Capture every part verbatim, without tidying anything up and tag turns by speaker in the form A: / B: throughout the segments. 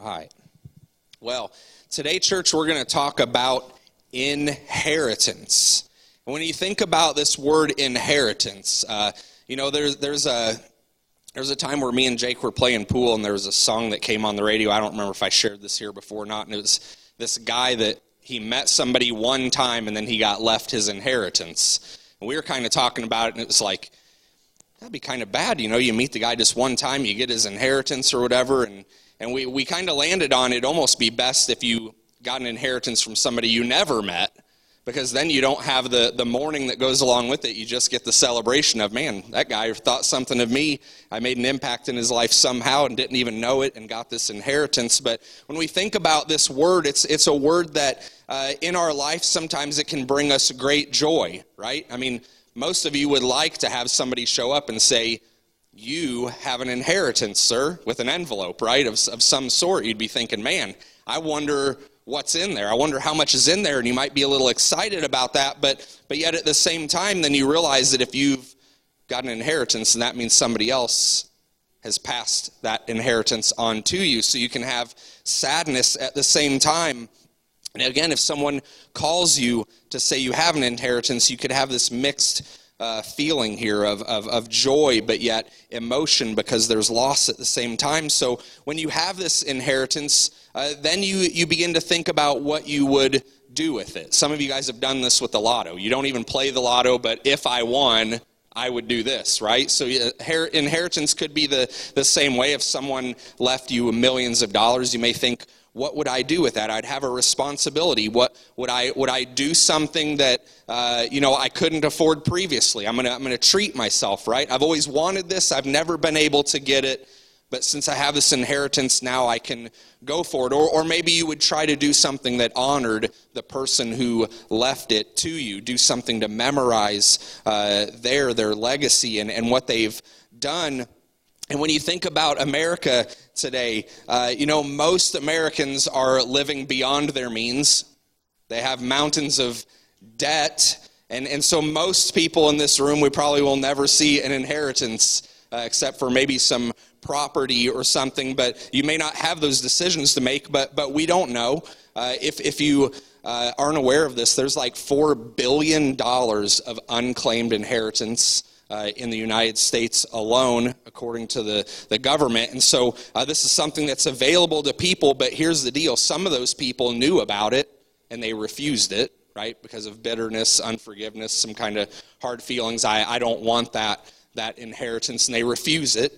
A: right. Well, today, church, we're going to talk about inheritance. And when you think about this word inheritance, uh, you know, there's there's a there's a time where me and Jake were playing pool, and there was a song that came on the radio. I don't remember if I shared this here before or not. And it was this guy that he met somebody one time, and then he got left his inheritance. And we were kind of talking about it, and it was like, that'd be kind of bad, you know. You meet the guy just one time, you get his inheritance or whatever, and And we, we kind of landed on it'd almost be best if you got an inheritance from somebody you never met, because then you don't have the, the mourning that goes along with it. You just get the celebration of, man, that guy thought something of me. I made an impact in his life somehow and didn't even know it and got this inheritance. But when we think about this word, it's it's a word that uh, in our life sometimes it can bring us great joy, right? I mean, most of you would like to have somebody show up and say, you have an inheritance, sir, with an envelope, right, of, of some sort. You'd be thinking, man, I wonder what's in there. I wonder how much is in there, and you might be a little excited about that, but but yet at the same time, then you realize that if you've got an inheritance, then that means somebody else has passed that inheritance on to you, so you can have sadness at the same time. And again, if someone calls you to say you have an inheritance, you could have this mixed Uh, feeling here of, of, of joy, but yet emotion, because there's loss at the same time. So when you have this inheritance, uh, then you, you begin to think about what you would do with it. Some of you guys have done this with the lotto. You don't even play the lotto, but if I won, I would do this, right? So uh, inheritance could be the, the same way. If someone left you millions of dollars, you may think, what would I do with that? I'd have a responsibility. What would I would I do something that uh, you know I couldn't afford previously? I'm gonna I'm gonna treat myself, right? I've always wanted this. I've never been able to get it, but since I have this inheritance now, I can go for it. Or or maybe you would try to do something that honored the person who left it to you. Do something to memorize uh, their their legacy and, and what they've done. And when you think about America today, uh, you know, most Americans are living beyond their means. They have mountains of debt. And, and so most people in this room, we probably will never see an inheritance, uh, except for maybe some property or something. But you may not have those decisions to make, but but we don't know. Uh, if, if you uh, aren't aware of this, there's like four billion dollars of unclaimed inheritance Uh, in the United States alone, according to the, the government. And so uh, this is something that's available to people, but here's the deal. Some of those people knew about it, and they refused it, right, because of bitterness, unforgiveness, some kind of hard feelings. I, I don't want that, that inheritance, and they refuse it.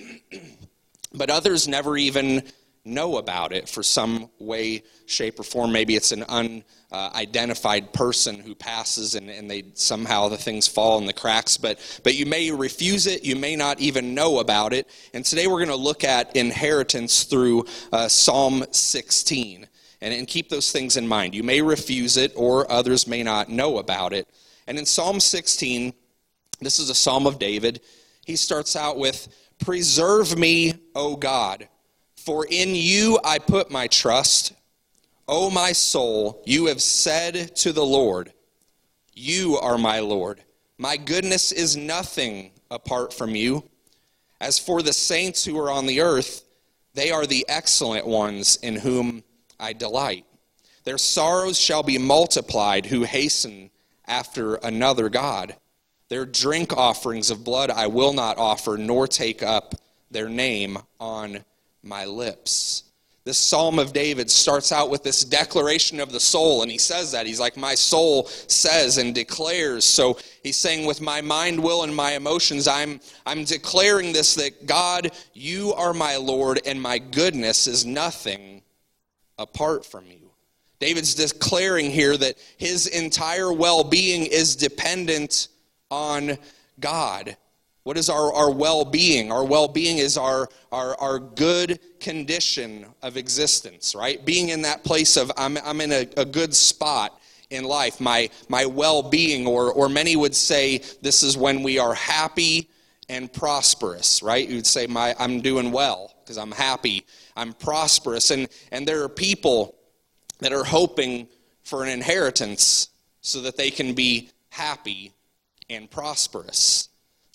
A: But others never even know about it for some way, shape, or form. Maybe it's an unidentified uh, person who passes and, and they somehow the things fall in the cracks. But but you may refuse it. You may not even know about it. And today we're going to look at inheritance through uh, Psalm sixteen. And, and keep those things in mind. You may refuse it, or others may not know about it. And in Psalm sixteen, this is a Psalm of David. He starts out with, "Preserve me, O God, for in you I put my trust. O my soul, you have said to the Lord, you are my Lord. My goodness is nothing apart from you. As for the saints who are on the earth, they are the excellent ones in whom I delight. Their sorrows shall be multiplied who hasten after another God. Their drink offerings of blood I will not offer, nor take up their name on my lips." This Psalm of David starts out with this declaration of the soul, and he says that. He's like, my soul says and declares. So he's saying, with my mind, will, and my emotions, I'm I'm declaring this, that God, you are my Lord, and my goodness is nothing apart from you. David's declaring here that his entire well-being is dependent on God. What is our, our well-being? Our well-being is our, our, our good condition of existence, right? Being in that place of, I'm, I'm in a, a good spot in life, my, my well-being, or, or many would say this is when we are happy and prosperous, right? You'd say, my, I'm doing well because I'm happy, I'm prosperous. And, and there are people that are hoping for an inheritance so that they can be happy and prosperous.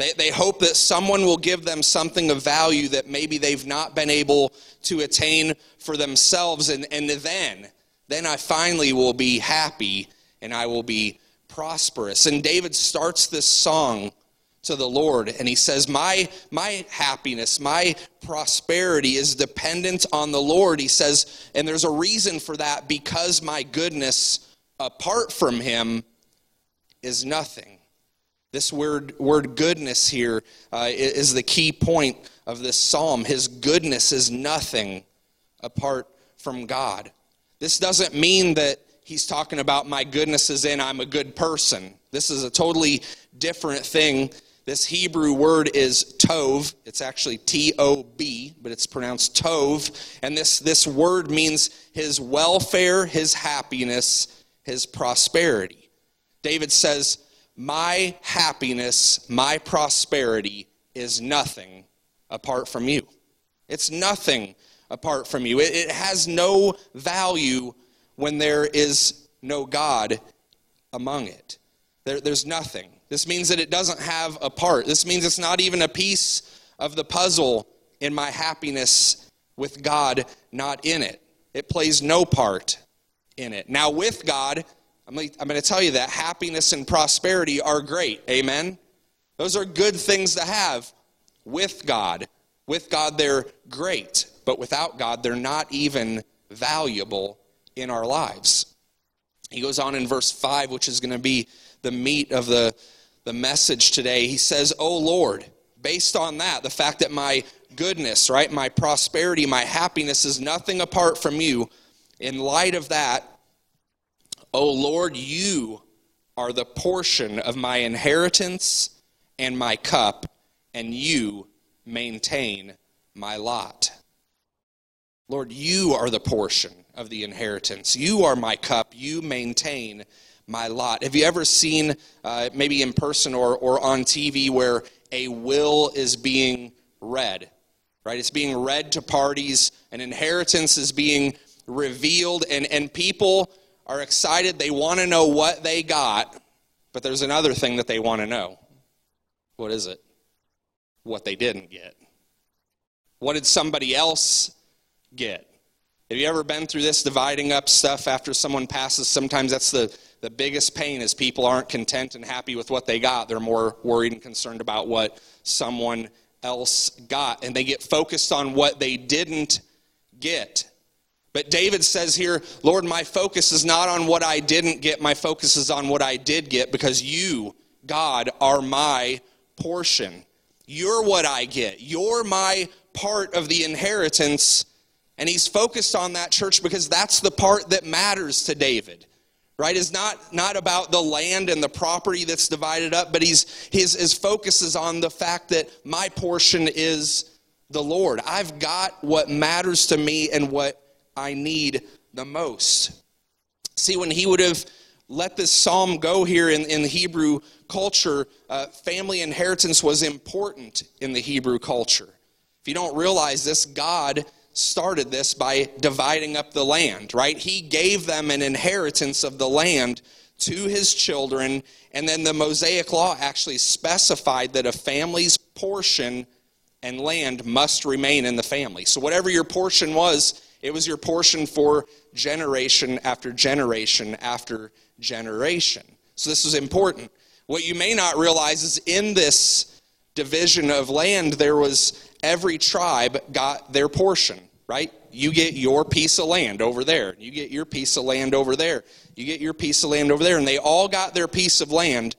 A: They, they hope that someone will give them something of value that maybe they've not been able to attain for themselves. And, and then, then I finally will be happy and I will be prosperous. And David starts this song to the Lord, and he says, my, my happiness, my prosperity is dependent on the Lord. He says, and there's a reason for that, because my goodness apart from him is nothing. This word, word goodness here uh, is the key point of this psalm. His goodness is nothing apart from God. This doesn't mean that he's talking about my goodness as in I'm a good person. This is a totally different thing. This Hebrew word is tov. It's actually T O B, but it's pronounced tov. And this, this word means his welfare, his happiness, his prosperity. David says, my happiness, my prosperity is nothing apart from you. It's nothing apart from you. It, it has no value when there is no God among it. There, there's nothing. This means that it doesn't have a part. This means it's not even a piece of the puzzle in my happiness with God not in it. It plays no part in it. Now with God, I'm going to tell you that happiness and prosperity are great. Amen? Those are good things to have with God. With God, they're great. But without God, they're not even valuable in our lives. He goes on in verse five, which is going to be the meat of the, the message today. He says, "O Lord," based on that, the fact that my goodness, right, my prosperity, my happiness is nothing apart from you, in light of that, "O Lord, you are the portion of my inheritance and my cup, and you maintain my lot." Lord, you are the portion of the inheritance. You are my cup. You maintain my lot. Have you ever seen, uh, maybe in person or, or on T V, where a will is being read? Right? It's being read to parties. An inheritance is being revealed, and, and people are excited. They want to know what they got, but there's another thing that they want to know. What is it? What they didn't get. What did somebody else get? Have you ever been through this, dividing up stuff after someone passes? Sometimes that's the, the biggest pain, is people aren't content and happy with what they got. They're more worried and concerned about what someone else got, and they get focused on what they didn't get. But David says here, Lord, my focus is not on what I didn't get. My focus is on what I did get, because you, God, are my portion. You're what I get. You're my part of the inheritance. And he's focused on that, church, because that's the part that matters to David. Right? It's not, not about the land and the property that's divided up, but he's, his, his focus is on the fact that my portion is the Lord. I've got what matters to me and what I need the most. See, when he would have let this psalm go here in, in the Hebrew culture, uh, family inheritance was important in the Hebrew culture. If you don't realize this, God started this by dividing up the land, right? He gave them an inheritance of the land to his children, and then the Mosaic law actually specified that a family's portion and land must remain in the family. So whatever your portion was, it was your portion for generation after generation after generation. So this is important. What you may not realize is in this division of land, there was every tribe got their portion, right? You get your piece of land over there. You get your piece of land over there. You get your piece of land over there. And they all got their piece of land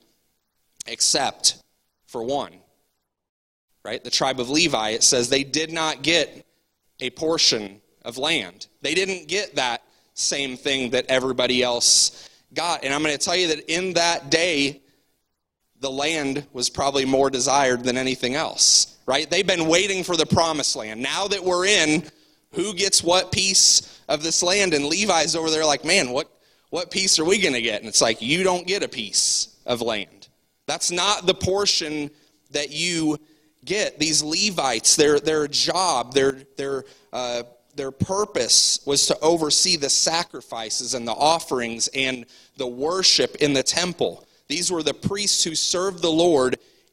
A: except for one, right? The tribe of Levi, it says they did not get a portion of land. They didn't get that same thing that everybody else got. And I'm going to tell you that in that day, the land was probably more desired than anything else, right? They've been waiting for the promised land. Now that we're in, who gets what piece of this land? And Levi's over there like, man, what, what piece are we going to get? And it's like, you don't get a piece of land. That's not the portion that you get. These Levites, their, their job, their, their, uh, their purpose was to oversee the sacrifices and the offerings and the worship in the temple. These were the priests who served the Lord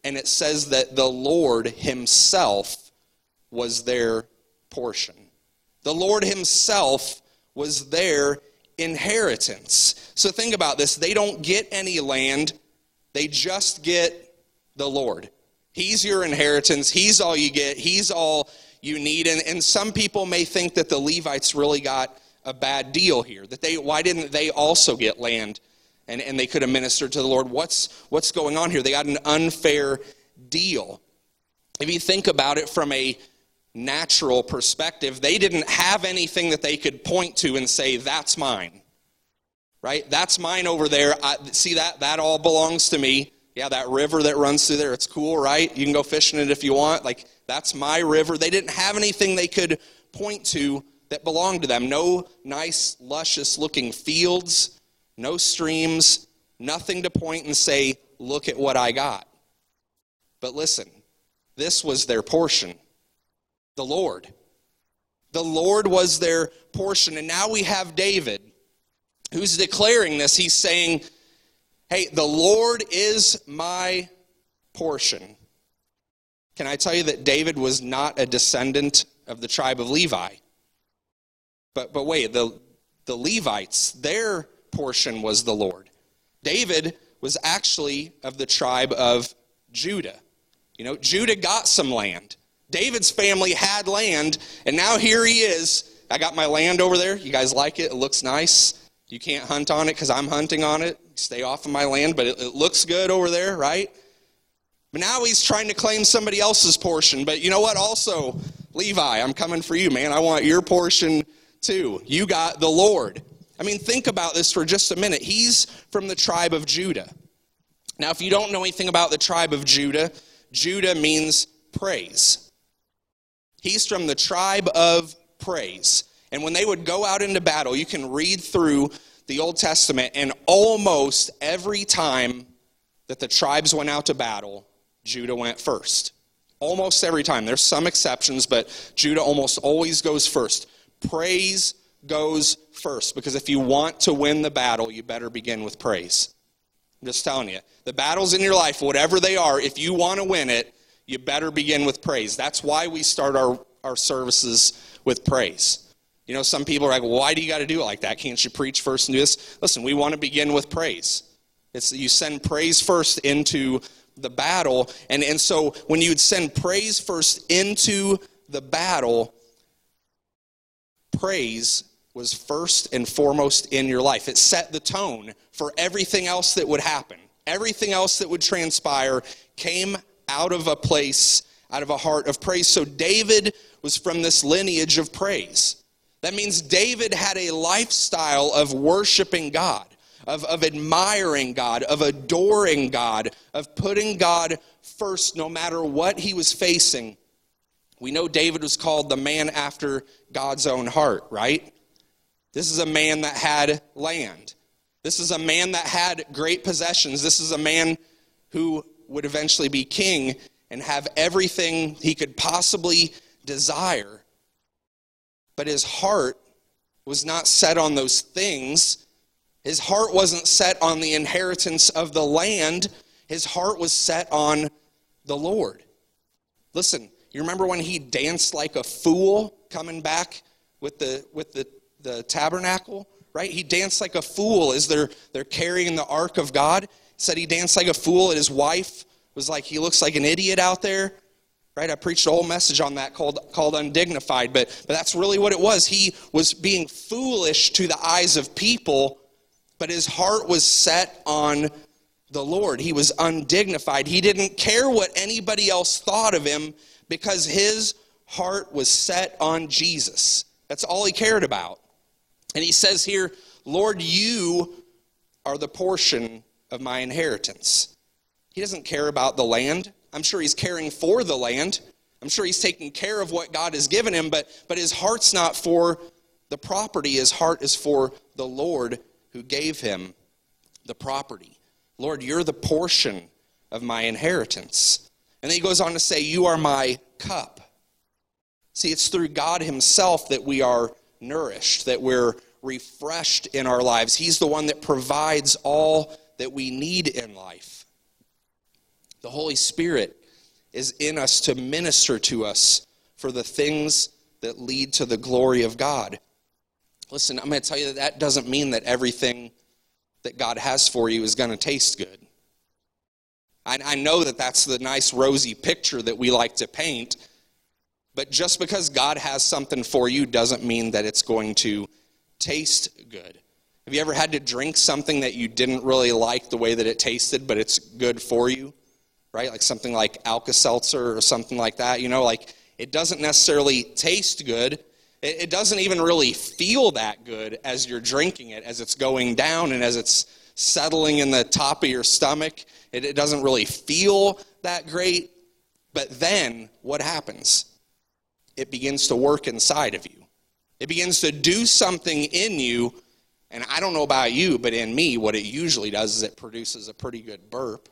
A: and it says that the Lord himself was their portion. The Lord himself was their inheritance. So think about this. They don't get any land. They just get the Lord. He's your inheritance. He's all you get. He's all you need. And, and some people may think that the Levites really got a bad deal here. That they, why didn't they also get land and, and they could have ministered to the Lord? What's, what's going on here? They got an unfair deal. If you think about it from a natural perspective, they didn't have anything that they could point to and say, that's mine. Right? That's mine over there. I, see that? That all belongs to me. Yeah, that river that runs through there, it's cool, right? You can go fishing it if you want. Like, that's my river. They didn't have anything they could point to that belonged to them. No nice, luscious-looking fields, no streams, nothing to point and say, look at what I got. But listen, this was their portion. The Lord. The Lord was their portion. And now we have David, who's declaring this. He's saying, hey, the Lord is my portion. Can I tell you that David was not a descendant of the tribe of Levi? But but wait, the, the Levites, their portion was the Lord. David was actually of the tribe of Judah. You know, Judah got some land. David's family had land, and now here he is. I got my land over there. You guys like it? It looks nice. You can't hunt on it because I'm hunting on it. Stay off of my land, but it, it looks good over there, right? But now he's trying to claim somebody else's portion. But you know what? Also, Levi, I'm coming for you, man. I want your portion too. You got the Lord. I mean, think about this for just a minute. He's from the tribe of Judah. Now, if you don't know anything about the tribe of Judah, Judah means praise. He's from the tribe of praise. And when they would go out into battle, you can read through the Old Testament, and almost every time that the tribes went out to battle, Judah went first. Almost every time. There's some exceptions, but Judah almost always goes first. Praise goes first, because if you want to win the battle, you better begin with praise. I'm just telling you. The battles in your life, whatever they are, if you want to win it, you better begin with praise. That's why we start our, our services with praise. You know, some people are like, well, why do you got to do it like that? Can't you preach first and do this? Listen, we want to begin with praise. It's you send praise first into the battle. And, and so when you would send praise first into the battle, praise was first and foremost in your life. It set the tone for everything else that would happen. Everything else that would transpire came out of a place, out of a heart of praise. So David was from this lineage of praise. That means David had a lifestyle of worshiping God, of, of admiring God, of adoring God, of putting God first no matter what he was facing. We know David was called the man after God's own heart, right? This is a man that had land. This is a man that had great possessions. This is a man who would eventually be king and have everything he could possibly desire. But his heart was not set on those things. His heart wasn't set on the inheritance of the land. His heart was set on the Lord. Listen, you remember when he danced like a fool coming back with the with the, the tabernacle? Right? He danced like a fool as they're they're carrying the ark of God. He said he danced like a fool, and his wife was like, he looks like an idiot out there. Right? I preached a whole message on that called called Undignified, but, but that's really what it was. He was being foolish to the eyes of people, but his heart was set on the Lord. He was undignified. He didn't care what anybody else thought of him because his heart was set on Jesus. That's all he cared about. And he says here, Lord, you are the portion of my inheritance. He doesn't care about the land. I'm sure he's caring for the land. I'm sure he's taking care of what God has given him, but, but his heart's not for the property. His heart is for the Lord who gave him the property. Lord, you're the portion of my inheritance. And then he goes on to say, you are my cup. See, it's through God himself that we are nourished, that we're refreshed in our lives. He's the one that provides all that we need in life. The Holy Spirit is in us to minister to us for the things that lead to the glory of God. Listen, I'm going to tell you that that doesn't mean that everything that God has for you is going to taste good. I, I know that that's the nice rosy picture that we like to paint, but just because God has something for you doesn't mean that it's going to taste good. Have you ever had to drink something that you didn't really like the way that it tasted, but it's good for you? Right? Like something like Alka-Seltzer or something like that. You know, like it doesn't necessarily taste good. It, it doesn't even really feel that good as you're drinking it, as it's going down and as it's settling in the top of your stomach. It, it doesn't really feel that great. But then what happens? It begins to work inside of you. It begins to do something in you. And I don't know about you, but in me, what it usually does is it produces a pretty good burp.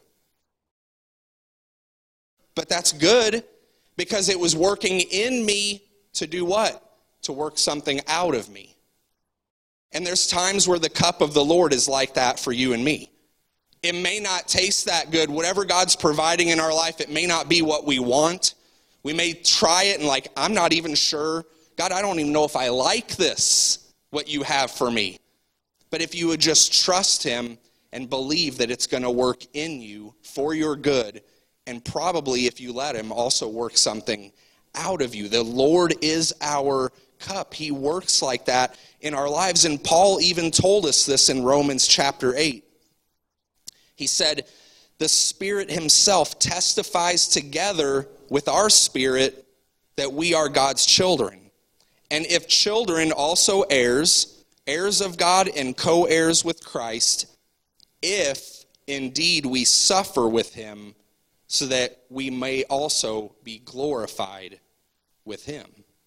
A: But that's good because it was working in me to do what? To work something out of me. And there's times where the cup of the Lord is like that for you and me. It may not taste that good. Whatever God's providing in our life, it may not be what we want. We may try it and like, I'm not even sure. God, I don't even know if I like this, what you have for me. But if you would just trust him and believe that it's going to work in you for your good, and probably, if you let him, also work something out of you. The Lord is our cup. He works like that in our lives. And Paul even told us this in Romans chapter eight. He said, the Spirit himself testifies together with our spirit that we are God's children. And if children, also heirs, heirs of God and co-heirs with Christ, if indeed we suffer with him, so that we may also be glorified with him.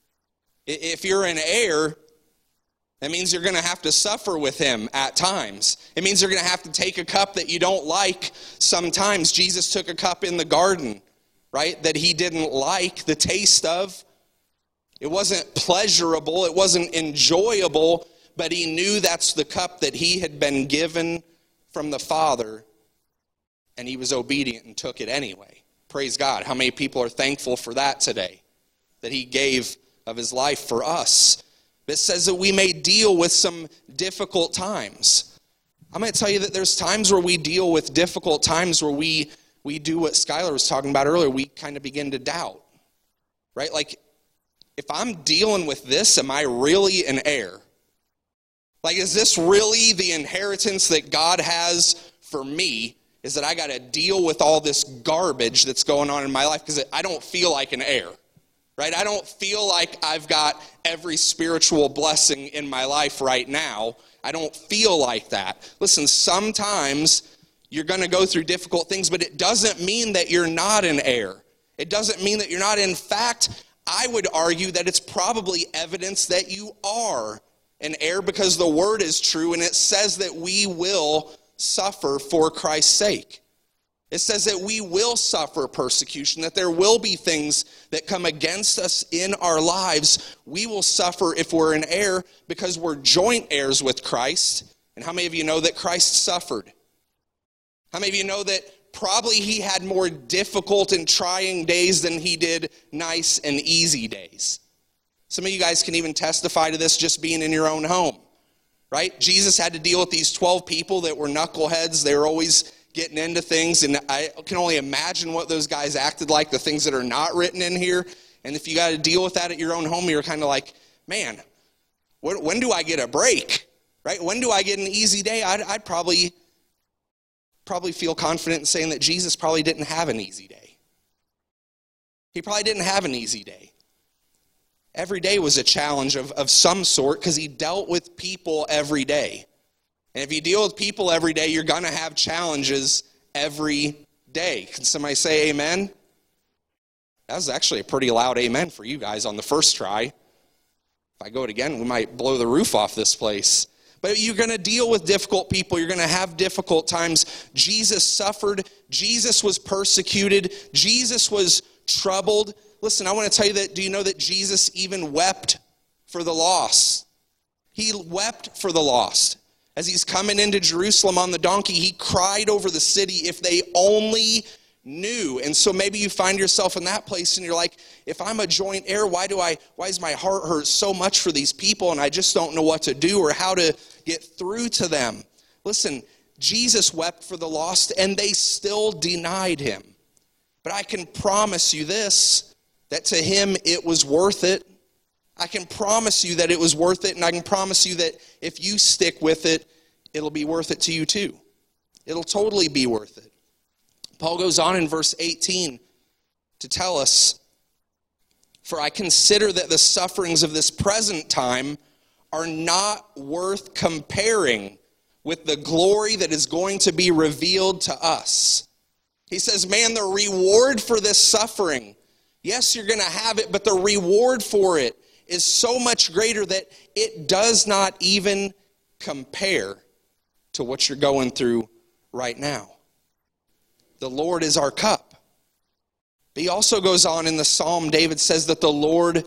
A: If you're an heir, that means you're going to have to suffer with him at times. It means you're going to have to take a cup that you don't like sometimes. Jesus took a cup in the garden, right, that he didn't like the taste of. It wasn't pleasurable. It wasn't enjoyable, but he knew that's the cup that he had been given from the Father. And he was obedient and took it anyway. Praise God. How many people are thankful for that today? That he gave of his life for us. It says that we may deal with some difficult times. I'm going to tell you that there's times where we deal with difficult times where we, we do what Skylar was talking about earlier. We kind of begin to doubt. Right? Like, if I'm dealing with this, am I really an heir? Like, is this really the inheritance that God has for me? Is that I got to deal with all this garbage that's going on in my life because I don't feel like an heir, right? I don't feel like I've got every spiritual blessing in my life right now. I don't feel like that. Listen, sometimes you're going to go through difficult things, but it doesn't mean that you're not an heir. It doesn't mean that you're not. In fact, I would argue that it's probably evidence that you are an heir because the word is true and it says that we will suffer for Christ's sake. It says that we will suffer persecution, that there will be things that come against us in our lives. We will suffer if we're an heir because we're joint heirs with Christ. And how many of you know that Christ suffered? How many of you know that probably he had more difficult and trying days than he did nice and easy days? Some of you guys can even testify to this just being in your own home. Right? Jesus had to deal with these twelve people that were knuckleheads. They were always getting into things, and I can only imagine what those guys acted like, the things that are not written in here. And if you got to deal with that at your own home, you're kind of like, man, when do I get a break? Right? When do I get an easy day? I'd, I'd probably, probably feel confident in saying that Jesus probably didn't have an easy day. He probably didn't have an easy day. Every day was a challenge of, of some sort because he dealt with people every day. And if you deal with people every day, you're going to have challenges every day. Can somebody say amen? That was actually a pretty loud amen for you guys on the first try. If I go it again, we might blow the roof off this place. But you're going to deal with difficult people. You're going to have difficult times. Jesus suffered. Jesus was persecuted. Jesus was troubled. Listen, I want to tell you that, do you know that Jesus even wept for the lost? He wept for the lost. As he's coming into Jerusalem on the donkey, he cried over the city, if they only new. And so maybe you find yourself in that place and you're like, if I'm a joint heir, why do I, why does my heart hurt so much for these people and I just don't know what to do or how to get through to them? Listen, Jesus wept for the lost and they still denied him. But I can promise you this, that to him it was worth it. I can promise you that it was worth it, and I can promise you that if you stick with it, it'll be worth it to you too. It'll totally be worth it. Paul goes on in verse eighteen to tell us, "For I consider that the sufferings of this present time are not worth comparing with the glory that is going to be revealed to us." He says, man, the reward for this suffering, yes, you're going to have it, but the reward for it is so much greater that it does not even compare to what you're going through right now. The Lord is our cup. But he also goes on in the Psalm, David says that the Lord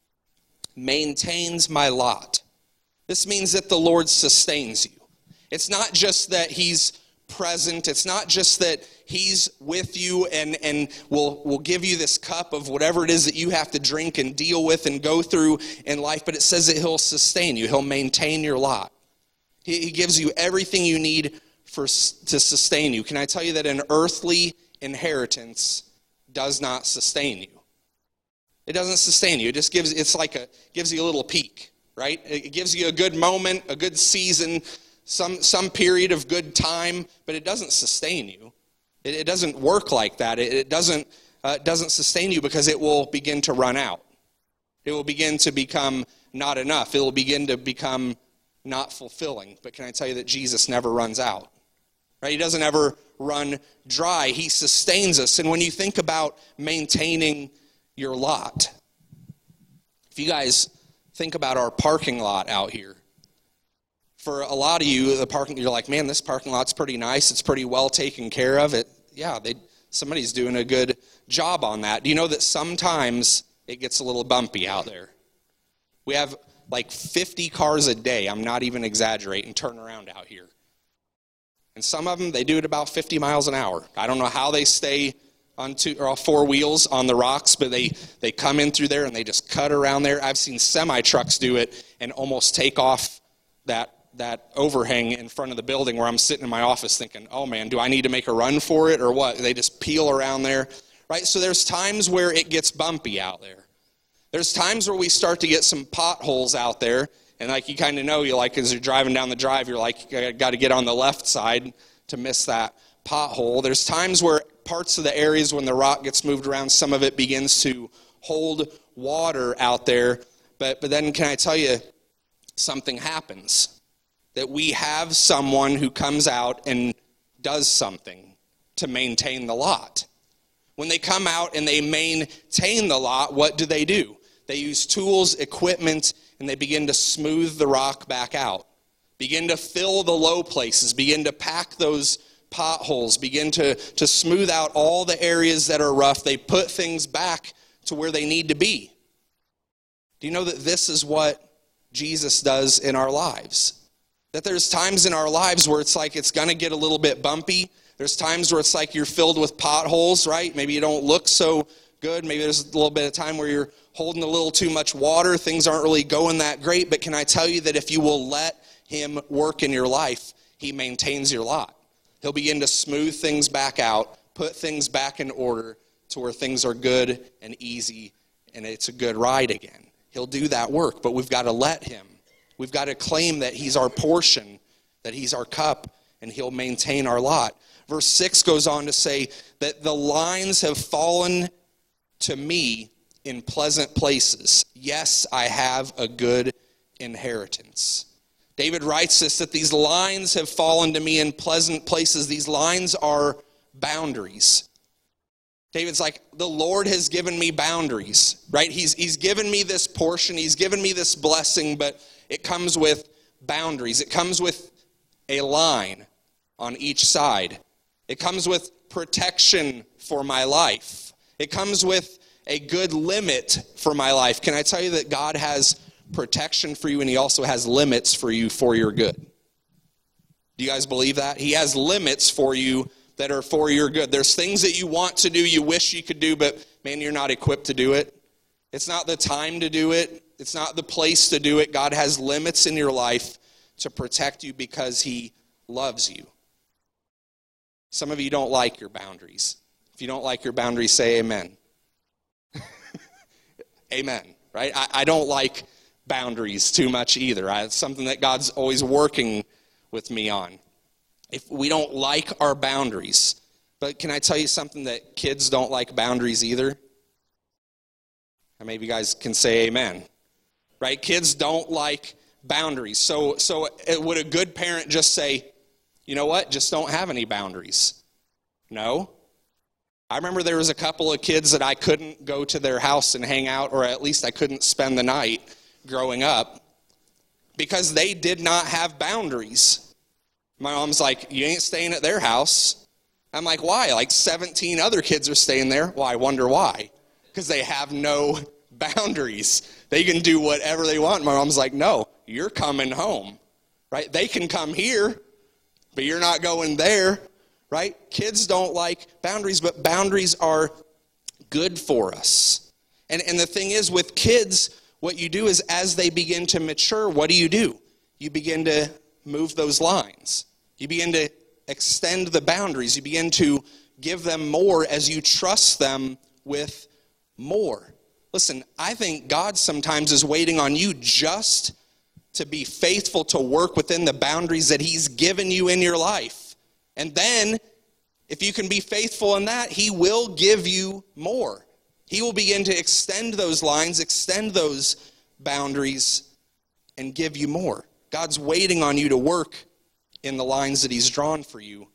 A: maintains my lot. This means that the Lord sustains you. It's not just that he's present. It's not just that he's with you and, and will, will give you this cup of whatever it is that you have to drink and deal with and go through in life, but it says that he'll sustain you. He'll maintain your lot. He, he gives you everything you need for to sustain you. Can I tell you that an earthly inheritance does not sustain you? It doesn't sustain you. It just gives, it's like a, gives you a little peek, right? It gives you a good moment, a good season, some some period of good time, but it doesn't sustain you. It, it doesn't work like that. It, it doesn't uh, doesn't sustain you because it will begin to run out. It will begin to become not enough. It will begin to become not fulfilling. But can I tell you that Jesus never runs out? Right? He doesn't ever run dry. He sustains us. And when you think about maintaining your lot, if you guys think about our parking lot out here, for a lot of you, the parking, you're like, man, this parking lot's pretty nice. It's pretty well taken care of. It, yeah, they, somebody's doing a good job on that. Do you know that sometimes it gets a little bumpy out there? We have like fifty cars a day, I'm not even exaggerating, turn around out here. And some of them, they do it about fifty miles an hour. I don't know how they stay on two or four wheels on the rocks, but they, they come in through there and they just cut around there. I've seen semi-trucks do it and almost take off that that overhang in front of the building where I'm sitting in my office thinking, oh man, do I need to make a run for it or what? They just peel around there, right? So there's times where it gets bumpy out there. There's times where we start to get some potholes out there, and like you kind of know, you like as you're driving down the drive, you're like, you got to get on the left side to miss that pothole. There's times where parts of the areas when the rock gets moved around, some of it begins to hold water out there, but but then can I tell you, something happens. That we have someone who comes out and does something to maintain the lot. When they come out and they maintain the lot, what do they do? They use tools, equipment, and they begin to smooth the rock back out. Begin to fill the low places. Begin to pack those potholes. Begin to, to smooth out all the areas that are rough. They put things back to where they need to be. Do you know that this is what Jesus does in our lives? That there's times in our lives where it's like it's going to get a little bit bumpy. There's times where it's like you're filled with potholes, right? Maybe you don't look so good. Maybe there's a little bit of time where you're holding a little too much water. Things aren't really going that great. But can I tell you that if you will let him work in your life, he maintains your lot. He'll begin to smooth things back out, put things back in order to where things are good and easy and it's a good ride again. He'll do that work, but we've got to let him. We've got to claim that he's our portion, that he's our cup, and he'll maintain our lot. Verse six goes on to say that the lines have fallen to me in pleasant places. Yes, I have a good inheritance. David writes this, that these lines have fallen to me in pleasant places. These lines are boundaries. David's like, the Lord has given me boundaries, right? He's, he's given me this portion. He's given me this blessing, but it comes with boundaries. It comes with a line on each side. It comes with protection for my life. It comes with a good limit for my life. Can I tell you that God has protection for you and he also has limits for you for your good? Do you guys believe that? He has limits for you, that are for your good. There's things that you want to do, you wish you could do, but man, you're not equipped to do it. It's not the time to do it. It's not the place to do it. God has limits in your life to protect you because he loves you. Some of you don't like your boundaries. If you don't like your boundaries, say amen. Amen, right? I, I don't like boundaries too much either. I, it's something that God's always working with me on. If we don't like our boundaries, but can I tell you something that kids don't like boundaries either? And maybe you guys can say amen. Right? Kids don't like boundaries. So, so would a good parent just say, you know what, just don't have any boundaries? No. I remember there was a couple of kids that I couldn't go to their house and hang out, or at least I couldn't spend the night growing up because they did not have boundaries. My mom's like, you ain't staying at their house. I'm like, why? Like seventeen other kids are staying there. Well, I wonder why. Because they have no boundaries. They can do whatever they want. My mom's like, no, you're coming home, right? They can come here, but you're not going there, right? Kids don't like boundaries, but boundaries are good for us. And, and the thing is, with kids, what you do is as they begin to mature, what do you do? You begin to move those lines. You begin to extend the boundaries. You begin to give them more as you trust them with more. Listen, I think God sometimes is waiting on you just to be faithful to work within the boundaries that he's given you in your life. And then, if you can be faithful in that, he will give you more. He will begin to extend those lines, extend those boundaries, and give you more. God's waiting on you to work in the lines that he's drawn for you.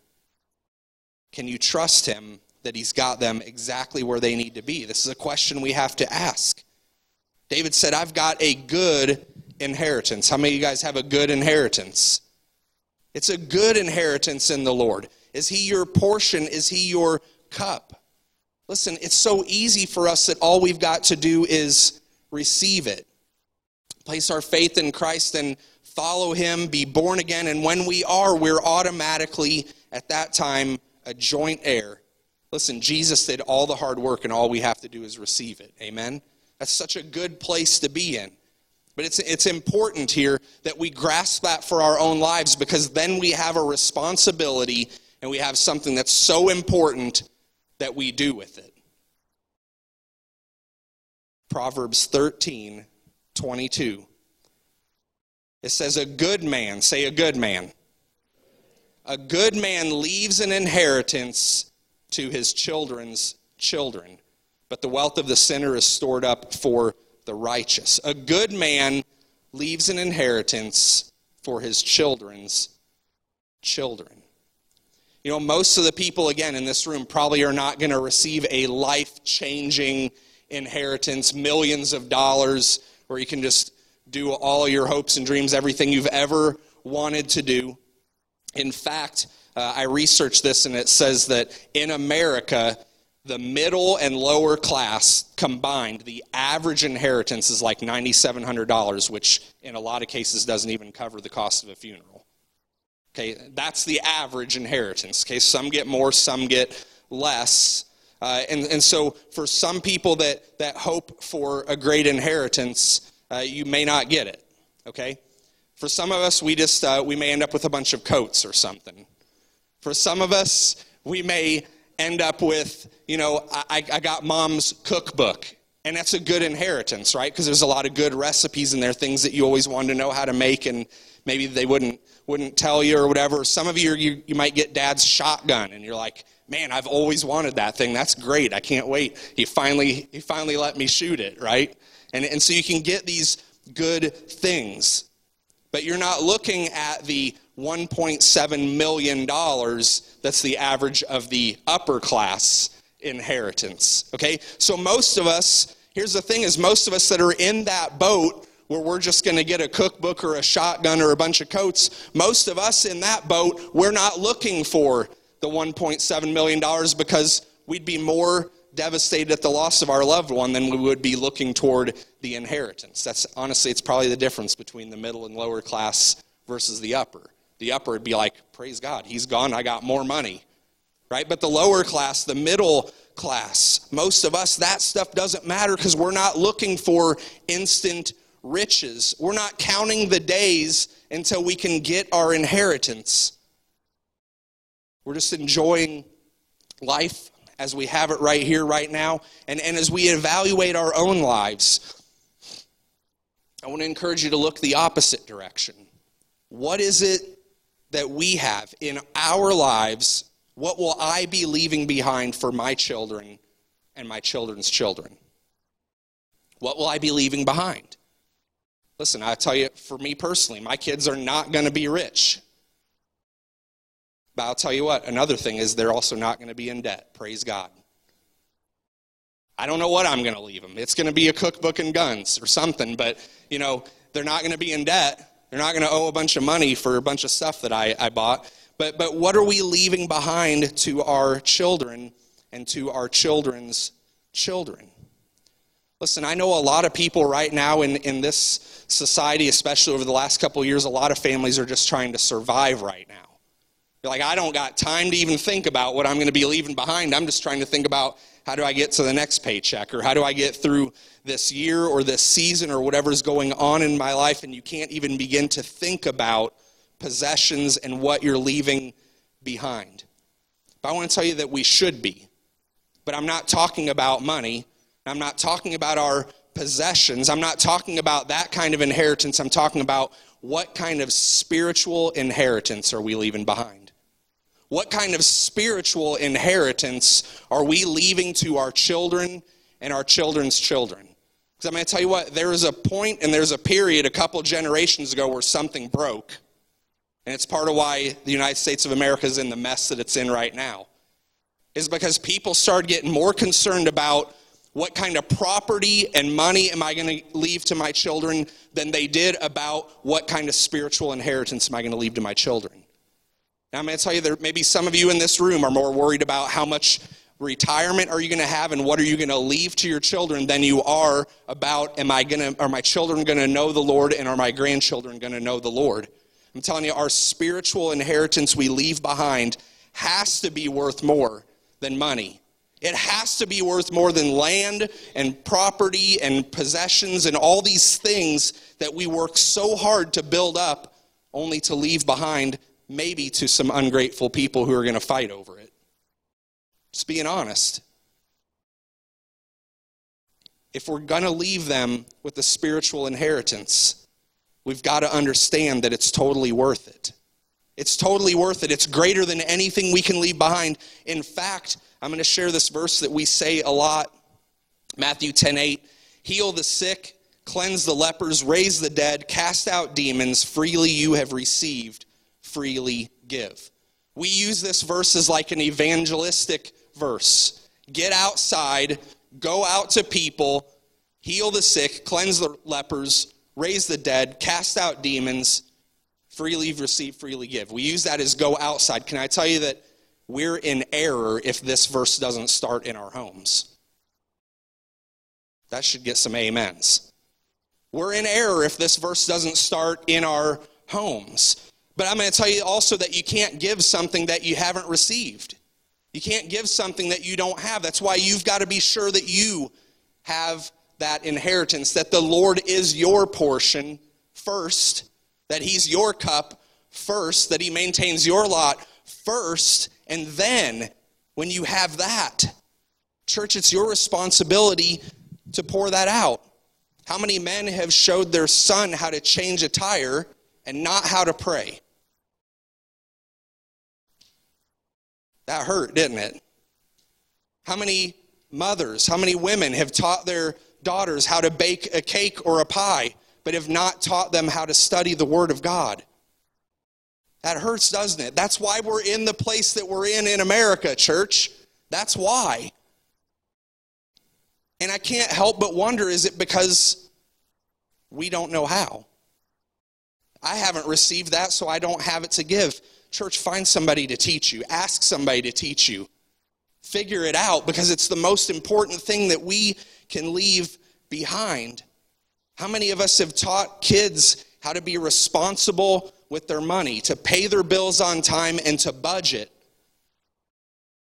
A: Can you trust him that he's got them exactly where they need to be? This is a question we have to ask. David said, I've got a good inheritance. How many of you guys have a good inheritance? It's a good inheritance in the Lord. Is he your portion? Is he your cup? Listen, it's so easy for us that all we've got to do is receive it. Place our faith in Christ and follow him, be born again, and when we are, we're automatically, at that time, a joint heir. Listen, Jesus did all the hard work, and all we have to do is receive it. Amen? That's such a good place to be in. But it's it's important here that we grasp that for our own lives, because then we have a responsibility and we have something that's so important that we do with it. Proverbs thirteen twenty-two. It says, a good man, say a good man. A good man leaves an inheritance to his children's children, but the wealth of the sinner is stored up for the righteous. A good man leaves an inheritance for his children's children. You know, most of the people, again, in this room probably are not going to receive a life-changing inheritance, millions of dollars, where you can just do all your hopes and dreams, everything you've ever wanted to do. In fact, uh, I researched this, and it says that in America, the middle and lower class combined, the average inheritance is like nine thousand seven hundred dollars, which in a lot of cases doesn't even cover the cost of a funeral. Okay, that's the average inheritance. Okay, some get more, some get less. Uh, and, and so for some people that, that hope for a great inheritance, uh, you may not get it. Okay? For some of us, we just uh, we may end up with a bunch of coats or something. For some of us, we may end up with, you know, I, I got mom's cookbook. And that's a good inheritance, right? Because there's a lot of good recipes in there, things that you always wanted to know how to make, and maybe they wouldn't wouldn't tell you or whatever. Some of you, you, you might get dad's shotgun, and you're like, man, I've always wanted that thing. That's great. I can't wait. He finally he finally let me shoot it, right? And, and so you can get these good things. But you're not looking at the one point seven million dollars that's the average of the upper class inheritance, okay? So most of us, here's the thing, is most of us that are in that boat where we're just going to get a cookbook or a shotgun or a bunch of coats, most of us in that boat, we're not looking for the one point seven million dollars, because we'd be more devastated at the loss of our loved one than we would be looking toward the inheritance. That's honestly, it's probably the difference between the middle and lower class versus the upper. The upper would be like, praise God, he's gone, I got more money. right? But the lower class, the middle class, most of us, that stuff doesn't matter because we're not looking for instant riches. We're not counting the days until we can get our inheritance. We're just enjoying life as we have it right here, right now. And, and as we evaluate our own lives, I want to encourage you to look the opposite direction. What is it that we have in our lives? What will I be leaving behind for my children and my children's children? What will I be leaving behind? Listen, I'll tell you, for me personally, my kids are not going to be rich. But I'll tell you what, another thing is they're also not going to be in debt. Praise God. I don't know what I'm going to leave them. It's going to be a cookbook and guns or something, but, you know, they're not going to be in debt. They're not going to owe a bunch of money for a bunch of stuff that I, I bought. But, but what are we leaving behind to our children and to our children's children? Listen, I know a lot of people right now in, in this society, especially over the last couple of years, a lot of families are just trying to survive right now. You're like, I don't got time to even think about what I'm going to be leaving behind. I'm just trying to think about how do I get to the next paycheck, or how do I get through this year or this season or whatever's going on in my life, and you can't even begin to think about possessions and what you're leaving behind. But I want to tell you that we should be. But I'm not talking about money. I'm not talking about our possessions. I'm not talking about that kind of inheritance. I'm talking about what kind of spiritual inheritance are we leaving behind? What kind of spiritual inheritance are we leaving to our children and our children's children? Because I'm going to tell you what, there is a point and there's a period a couple generations ago where something broke. And it's part of why the United States of America is in the mess that it's in right now. Is because people started getting more concerned about what kind of property and money am I going to leave to my children than they did about what kind of spiritual inheritance am I going to leave to my children. Now I'm going to tell you that maybe some of you in this room are more worried about how much retirement are you going to have and what are you going to leave to your children than you are about am I going to, are my children going to know the Lord and are my grandchildren going to know the Lord. I'm telling you, our spiritual inheritance we leave behind has to be worth more than money. It has to be worth more than land and property and possessions and all these things that we work so hard to build up only to leave behind maybe to some ungrateful people who are going to fight over it. Just being honest. If we're going to leave them with the spiritual inheritance, we've got to understand that it's totally worth it. It's totally worth it. It's greater than anything we can leave behind. In fact, I'm going to share this verse that we say a lot. Matthew ten eight. Heal the sick, cleanse the lepers, raise the dead, cast out demons. Freely you have received, freely give. We use this verse as like an evangelistic verse. Get outside, go out to people, heal the sick, cleanse the lepers, raise the dead, cast out demons. Freely receive, freely give. We use that as go outside. Can I tell you that we're in error if this verse doesn't start in our homes? That should get some amens. We're in error if this verse doesn't start in our homes. But I'm going to tell you also that you can't give something that you haven't received. You can't give something that you don't have. That's why you've got to be sure that you have that inheritance, that the Lord is your portion first, that he's your cup first, that he maintains your lot first, and then when you have that, church, it's your responsibility to pour that out. How many men have showed their son how to change a tire and not how to pray? That hurt, didn't it? How many mothers, how many women have taught their daughters how to bake a cake or a pie, but have not taught them how to study the Word of God? That hurts, doesn't it? That's why we're in the place that we're in in America, church. That's why. And I can't help but wonder, is it because we don't know how? I haven't received that, so I don't have it to give. Church, find somebody to teach you. Ask somebody to teach you. Figure it out, because it's the most important thing that we can leave behind. How many of us have taught kids how to be responsible with their money, to pay their bills on time and to budget?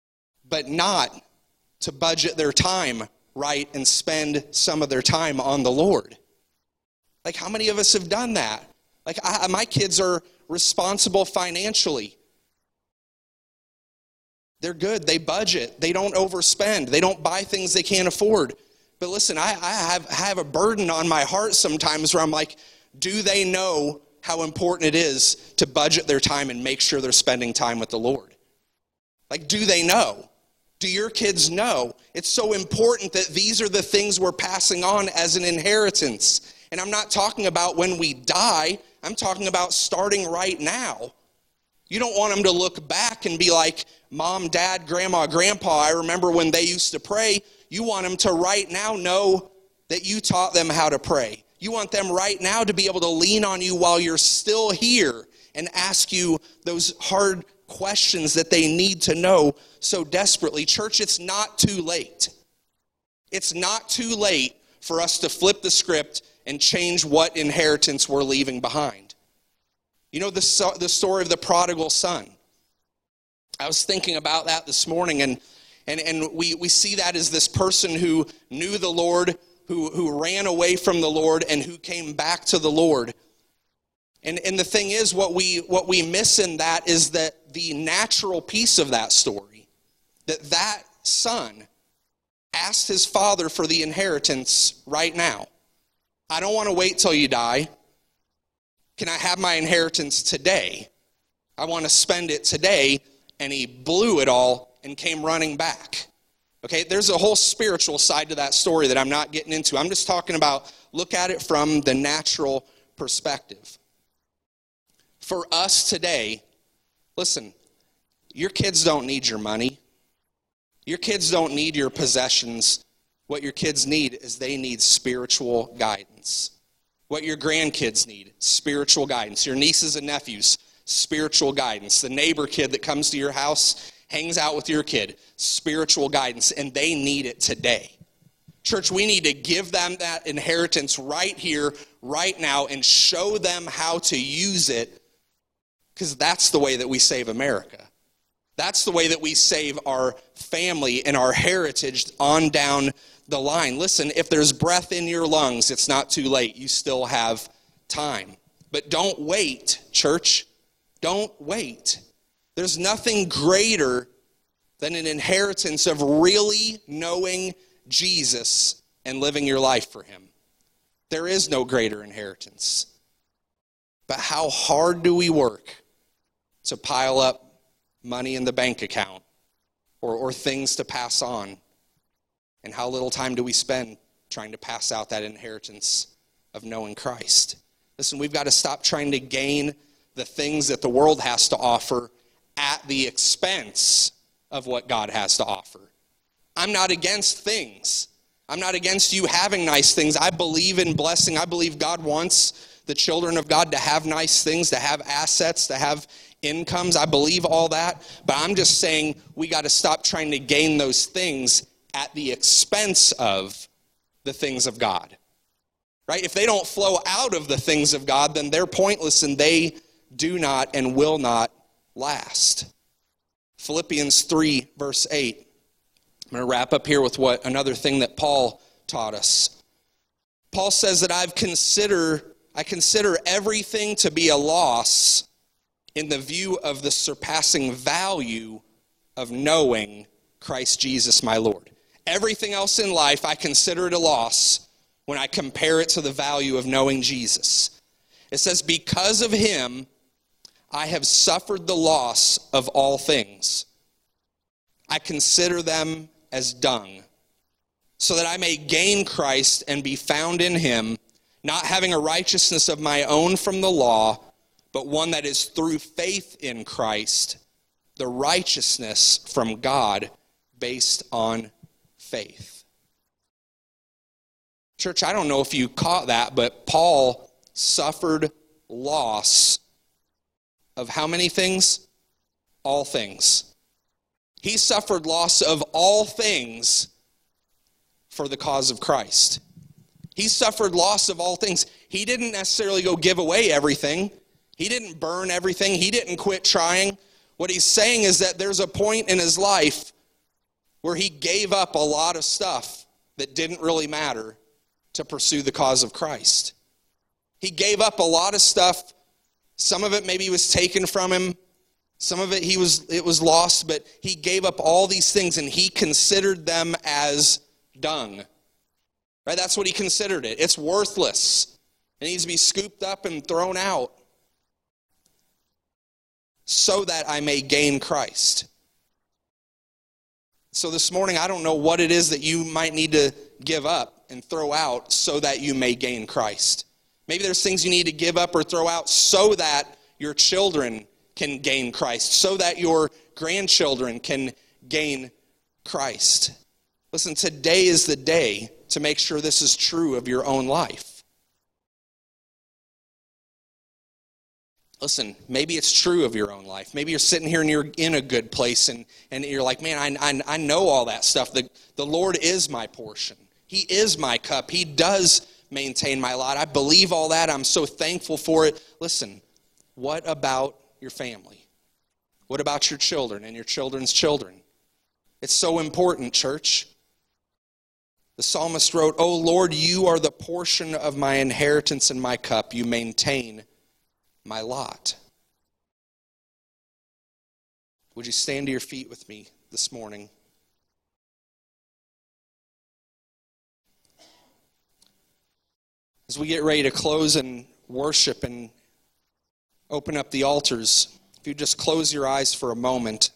A: but not to budget their time right and spend some of their time on the Lord. Like, how many of us have done that? Like, I, my kids are responsible financially. They're good. They budget. They don't overspend. They don't buy things they can't afford. But listen, I, I have, have a burden on my heart sometimes where I'm like, do they know how important it is to budget their time and make sure they're spending time with the Lord? Like, do they know? Do your kids know? It's so important that these are the things we're passing on as an inheritance. And I'm not talking about when we die. I'm talking about starting right now. You don't want them to look back and be like, Mom, Dad, Grandma, Grandpa, I remember when they used to pray. You want them to right now know that you taught them how to pray. You want them right now to be able to lean on you while you're still here and ask you those hard questions that they need to know so desperately. Church, it's not too late. It's not too late for us to flip the script and change what inheritance we're leaving behind. You know the, the story of the prodigal son. I was thinking about that this morning, and and, and we, we see that as this person who knew the Lord, who, who ran away from the Lord, and who came back to the Lord. And, and the thing is, what we, what we miss in that is that the natural piece of that story, that that son asked his father for the inheritance right now. I don't want to wait till you die. Can I have my inheritance today? I want to spend it today. And he blew it all and came running back. Okay, there's a whole spiritual side to that story that I'm not getting into. I'm just talking about, look at it from the natural perspective. For us today, listen, your kids don't need your money. Your kids don't need your possessions. What your kids need is they need spiritual guidance. What your grandkids need, spiritual guidance. Your nieces and nephews, spiritual guidance. The neighbor kid that comes to your house, hangs out with your kid, spiritual guidance, and they need it today. Church, we need to give them that inheritance right here, right now, and show them how to use it, because that's the way that we save America. That's the way that we save our family and our heritage on down the line. Listen, if there's breath in your lungs, it's not too late. You still have time. But don't wait, church. Don't wait. There's nothing greater than an inheritance of really knowing Jesus and living your life for him. There is no greater inheritance. But how hard do we work to pile up money in the bank account or, or things to pass on? And how little time do we spend trying to pass out that inheritance of knowing Christ? Listen, we've got to stop trying to gain the things that the world has to offer at the expense of what God has to offer. I'm not against things. I'm not against you having nice things. I believe in blessing. I believe God wants the children of God to have nice things, to have assets, to have incomes. I believe all that. But I'm just saying we got to stop trying to gain those things at the expense of the things of God. Right? If they don't flow out of the things of God, then they're pointless and they do not and will not last. Philippians three, verse eight. I'm going to wrap up here with what another thing that Paul taught us. Paul says that I've consider I consider everything to be a loss in the view of the surpassing value of knowing Christ Jesus my Lord. Everything else in life I consider it a loss when I compare it to the value of knowing Jesus. It says, because of him, I have suffered the loss of all things. I consider them as dung, so that I may gain Christ and be found in him, not having a righteousness of my own from the law, but one that is through faith in Christ, the righteousness from God based on faith. Church, I don't know if you caught that, but Paul suffered loss of how many things? All things. He suffered loss of all things for the cause of Christ. He suffered loss of all things. He didn't necessarily go give away everything. He didn't burn everything. He didn't quit trying. What he's saying is that there's a point in his life where he gave up a lot of stuff that didn't really matter to pursue the cause of Christ. He gave up a lot of stuff. Some of it maybe was taken from him. Some of it he was it was lost, but he gave up all these things and he considered them as dung. Right? That's what he considered it. It's worthless. It needs to be scooped up and thrown out so that I may gain Christ. So this morning, I don't know what it is that you might need to give up and throw out so that you may gain Christ. Maybe there's things you need to give up or throw out so that your children can gain Christ, so that your grandchildren can gain Christ. Listen, today is the day to make sure this is true of your own life. Listen, maybe it's true of your own life. Maybe you're sitting here and you're in a good place and, and you're like, man, I, I, I know all that stuff. The, the Lord is my portion. He is my cup. He does maintain my lot. I believe all that. I'm so thankful for it. Listen, what about your family? What about your children and your children's children? It's so important, church. The psalmist wrote, "O Lord, you are the portion of my inheritance and my cup. You maintain my lot." Would you stand to your feet with me this morning? As we get ready to close and worship and open up the altars, if you just close your eyes for a moment.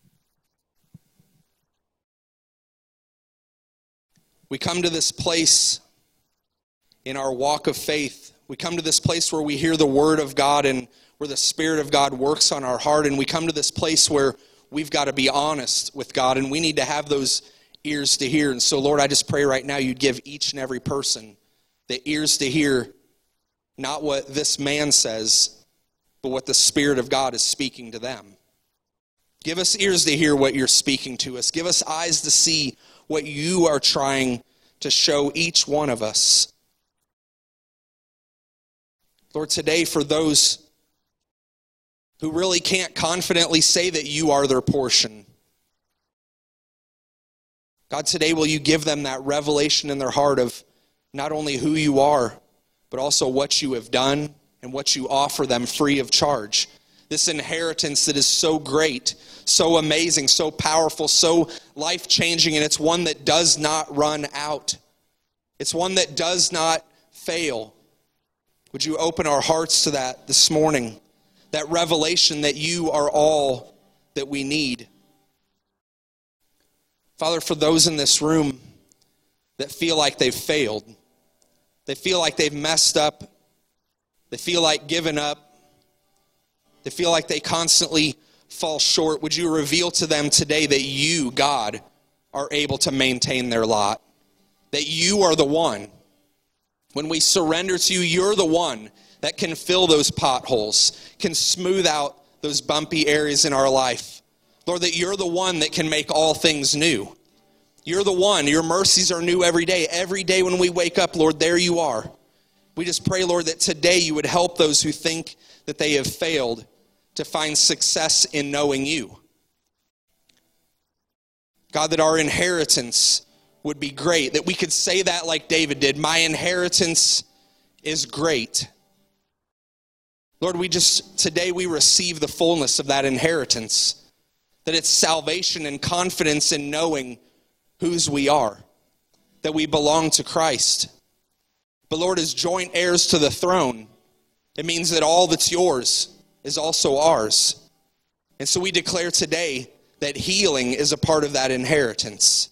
A: We come to this place in our walk of faith. We come to this place where we hear the word of God and where the Spirit of God works on our heart. And we come to this place where we've got to be honest with God and we need to have those ears to hear. And so, Lord, I just pray right now you'd give each and every person the ears to hear not what this man says, but what the Spirit of God is speaking to them. Give us ears to hear what you're speaking to us. Give us eyes to see what you are trying to show each one of us. Lord, today for those who really can't confidently say that you are their portion, God, today will you give them that revelation in their heart of not only who you are, but also what you have done and what you offer them free of charge. This inheritance that is so great, so amazing, so powerful, so life-changing, and it's one that does not run out. It's one that does not fail. Would you open our hearts to that this morning? That revelation that you are all that we need. Father, for those in this room that feel like they've failed, they feel like they've messed up, they feel like giving up, they feel like they constantly fall short, would you reveal to them today that you, God, are able to maintain their lot? That you are the one. When we surrender to you, you're the one that can fill those potholes, can smooth out those bumpy areas in our life. Lord, that you're the one that can make all things new. You're the one. Your mercies are new every day. Every day when we wake up, Lord, there you are. We just pray, Lord, that today you would help those who think that they have failed to find success in knowing you. God, that our inheritance would be great, that we could say that like David did, my inheritance is great. Lord, we just, today we receive the fullness of that inheritance, that it's salvation and confidence in knowing whose we are, that we belong to Christ. But Lord, as joint heirs to the throne, it means that all that's yours is also ours. And so we declare today that healing is a part of that inheritance.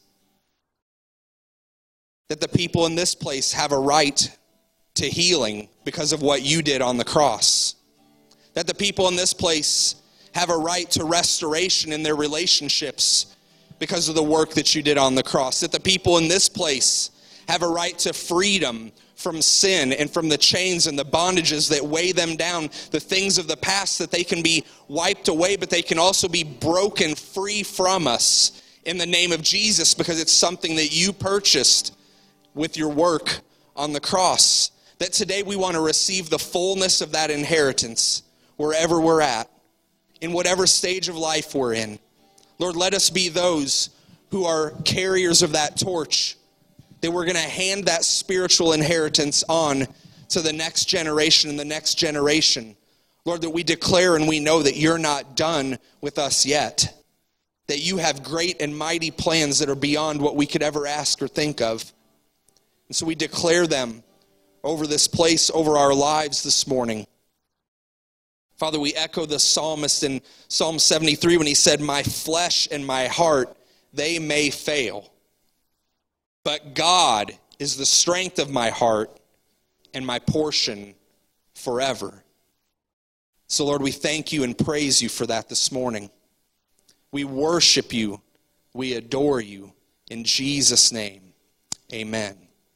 A: That the people in this place have a right to healing because of what you did on the cross. That the people in this place have a right to restoration in their relationships because of the work that you did on the cross. That the people in this place have a right to freedom from sin and from the chains and the bondages that weigh them down, the things of the past, that they can be wiped away, but they can also be broken free from us in the name of Jesus, because it's something that you purchased with your work on the cross. That today we want to receive the fullness of that inheritance wherever we're at, in whatever stage of life we're in. Lord, let us be those who are carriers of that torch, that we're going to hand that spiritual inheritance on to the next generation and the next generation. Lord, that we declare and we know that you're not done with us yet, that you have great and mighty plans that are beyond what we could ever ask or think of. And so we declare them over this place, over our lives this morning. Father, we echo the psalmist in Psalm seventy-three when he said, my flesh and my heart, they may fail, but God is the strength of my heart and my portion forever. So Lord, we thank you and praise you for that this morning. We worship you. We adore you. In Jesus' name, amen.